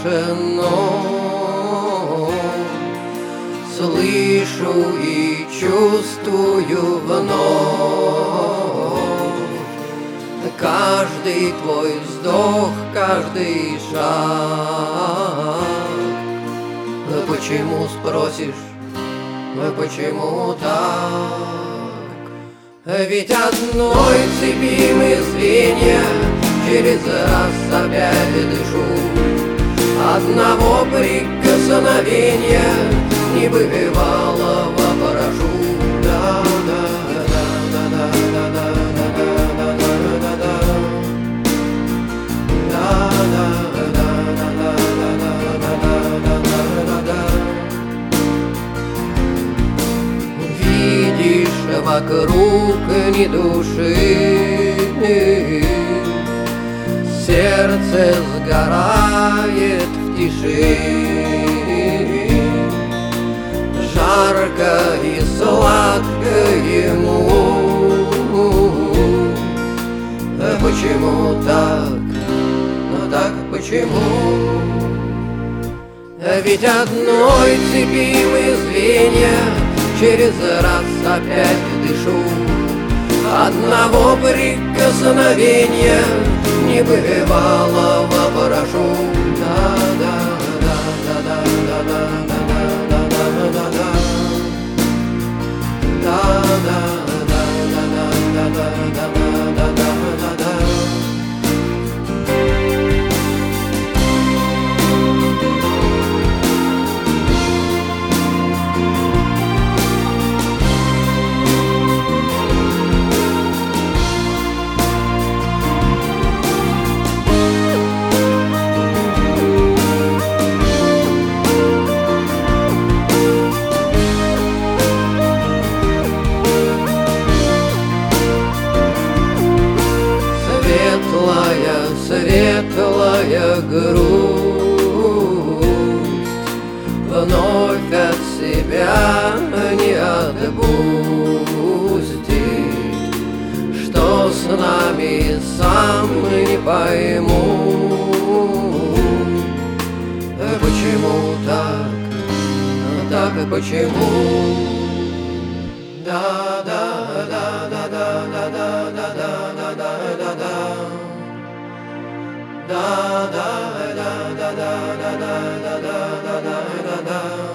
тишину слышу и чувствую вновь. Каждый твой вздох, каждый шаг. Почему, спросишь, почему так? Ведь одной цепи мы звенья, через раз опять дышу. Одного прикосновения небывалого прошу. Видишь, вокруг ни души, сердце сгорает в тиши. Жарко и сладко ему. Почему так? Ну так почему? Ведь одной цепи мы звенья, через раз опять дышу. Одного прикосновения небывалого прошу. Светлая грусть вновь от себя не отпустит. Что с нами, сам не пойму. Почему так? Так и почему? Да, да, да, да, да, да, да, да, да, да, да, да. Da da da da da da da da da da da da